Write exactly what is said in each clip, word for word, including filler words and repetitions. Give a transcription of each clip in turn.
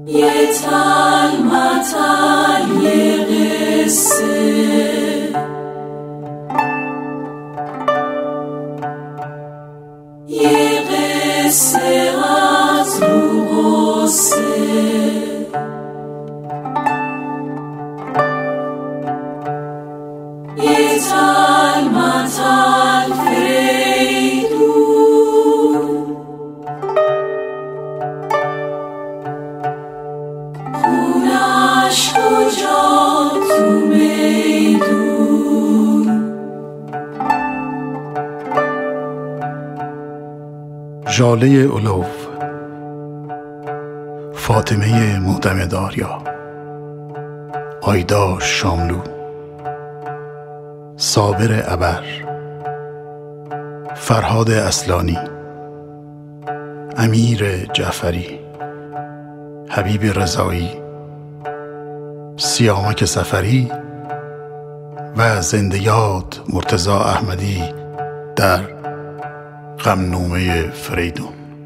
یه تل متل یه قصه، یه قصه از رو غصه، یه تل متل فریدون، خونش کجا تو میدون. ژاله علوف، فاطمه معتمدآریا، آیدار شاملو، صابر ابر، فرهاد اصلانی، امیر جعفری، حبیب رضایی، سیامک سفری و زنده یاد مرتضی احمدی در غمنامه فریدون.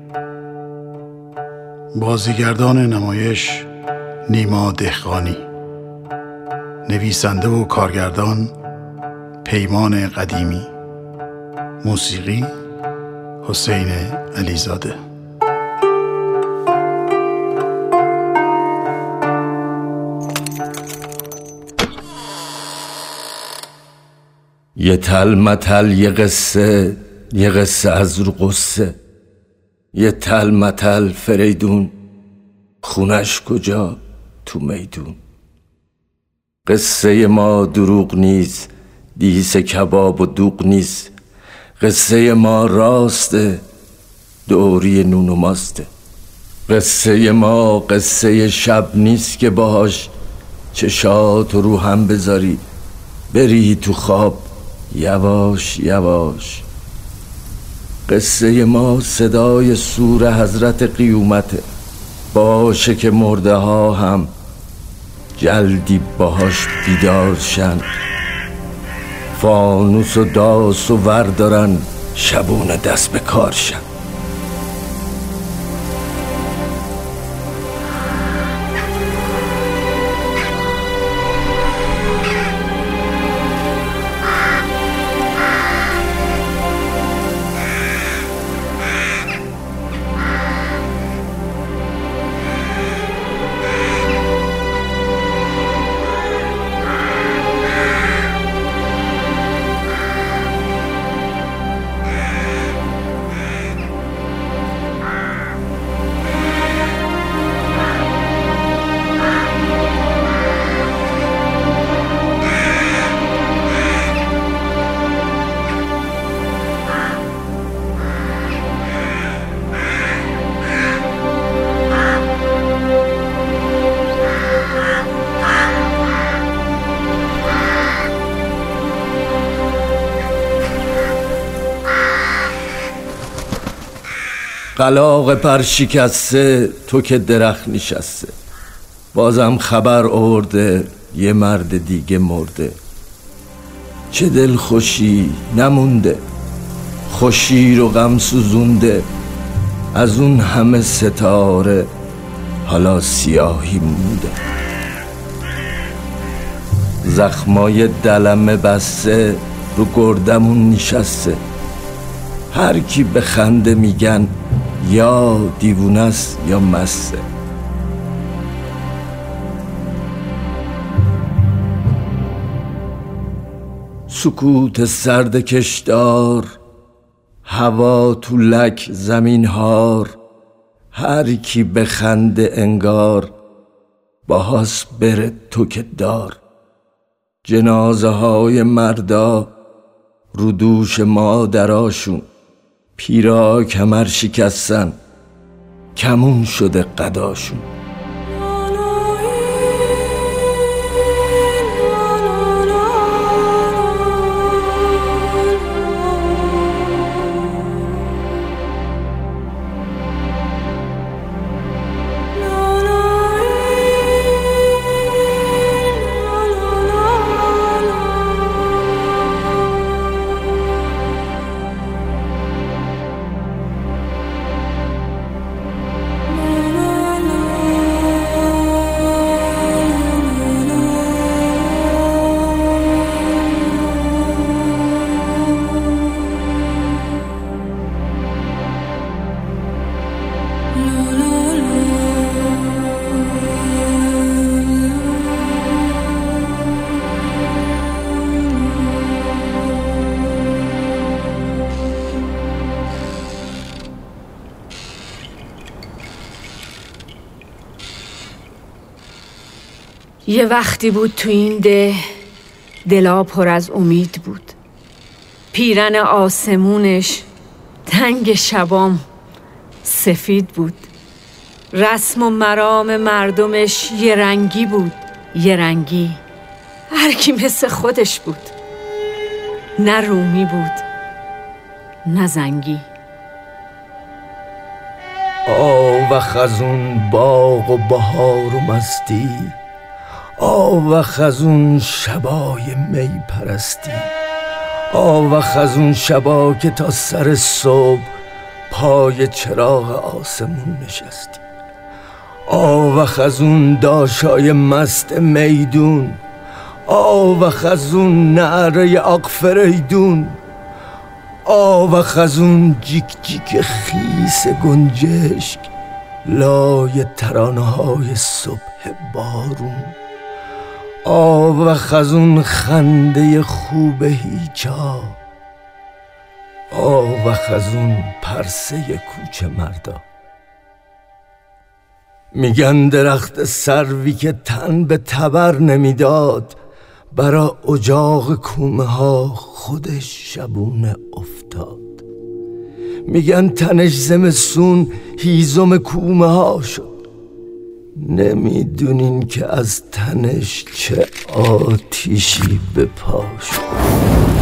بازیگردان نمایش نیما دهقانی، نویسنده و کارگردان پیمان قدیمی، موسیقی حسین علیزاده. یه تل متل یه قصه، یه قصه از رو قصه، یه تل متل فریدون، خونش کجا تو میدون. قصه ما دروغ نیست، دیس کباب و دوغ نیست، قصه ما راسته، دوری نون و ماسته. قصه ما قصه شب نیست که باهاش چشات رو هم بذاری بری تو خواب یواش یواش. قصه ما صدای سور حضرت قیومته، باشه که مرده ها هم جلدی باهاش بیدار شن، فانوس و داس و ور دارن شبونه دست به کار شن. قلاق پر شکسته، تو که درخت نشسته، بازم خبر آورده یه مرد دیگه مرده. چه دل خوشی نمونده، خوشی رو غم سوزونده، از اون همه ستاره حالا سیاهی مونده. زخمای دلمه بسته رو گردمون نشسته، هر کی به خنده میگن یا دیوونه است یا مسته. سکوت سرد کشدار، هوا تو لک زمین هار، هر کی به خنده انگار باهاس بره تو که دار. جنازه های مردا رو دوش مادراشون، پیرا کمر شکستن کمون شده قداشون. یه وقتی بود تو این ده دلا پر از امید بود، پیرن آسمونش تنگ شبام سفید بود، رسم و مرام مردمش یه رنگی بود، یه رنگی، هر کی مثل خودش بود، نه رومی بود نه زنگی. آه و خزون باغ و بهار و مستی، آه و خزون شبای می پرستی، آه و خزون شبا که تا سر صبح پای چراغ آسمون نشستی، آه و خزون داشای مست میدون، آه و خزون نعره آق فریدون، آه و خزون جیک جیک خیس گنجشک لای ترانه های صبح بارون، آه و خزون خنده خوب هیچا، آه و خزون پرسه کوچه مردا. میگن درخت سروی که تن به تبر نمیداد، برا اجاق کومه ها خودش شبونه افتاد. میگن تنش زمستون هیزم کومه ها شد، نمیدونین که از تنش چه آتیشی به پا شد.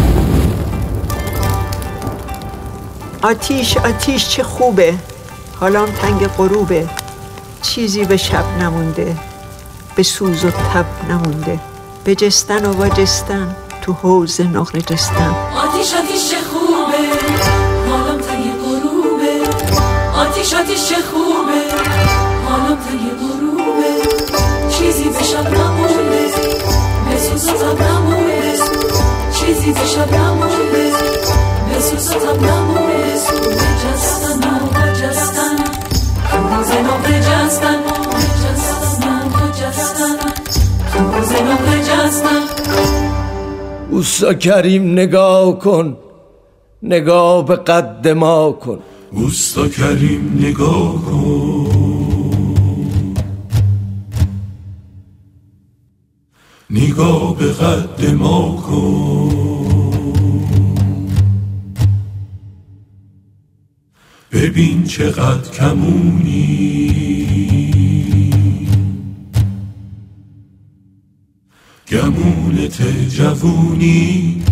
آتیش آتیش چه خوبه، حالام تنگ غروبه، چیزی به شب نمونده، به سوز و تب نمونده، به جستن و واجستن تو حوض نقل جستن. آتیش آتیش چه خوبه، حالم تنگ غروبه، آتیش آتیش چه خوبه، حالم تنگ غروبه، چیزی به شب نمونده، به سوز و تب نمونده، چیزی به شب نمونده، به سوز و تب نمونده، بجستن و بجستن، روز نو بجستن و بجستن و بجستن، روز نو بجستن. اوستا کریم نگاه کن، نگاه به قد ما کن، اوستا کریم نگاه کن، نگاه به قد ما کن، ببین چقدر کمونی، گمونت جوونی،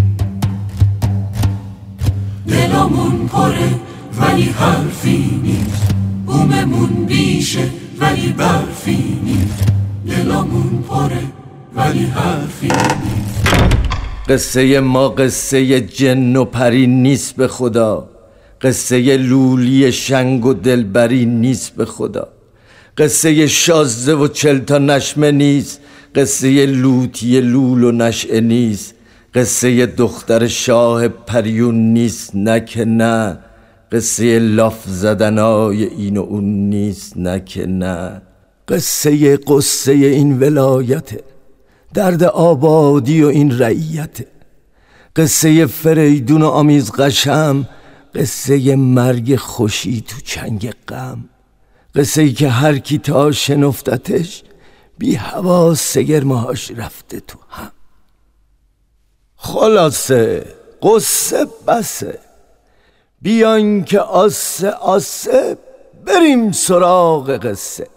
دلمون پره ولی حرفی نیست، بوممون بیشه ولی برفی نیست، دلمون پره ولی حرفی نیست. قصه ما قصه جن و پری نیست به خدا، قصه لولی شنگ و دلبری نیست به خدا، قصه شازده و چلتا نشمه نیست، قصه لوتی لول و نشعه نیست، قصه دختر شاه پریون نیست نه که نه، قصه لاف زدنای این و اون نیست نه که نه، قصه قصه این ولایته، درد آبادی و این رعیته، قصه فریدون و آمیز قشم، قصه مرگ خوشی تو چنگ غم، قصه ای که هر کی تا شنفتتش بی حواس سگرمهاش رفته تو هم. خلاصه قصه بسه، بیان که آسه آسه بریم سراغ قصه.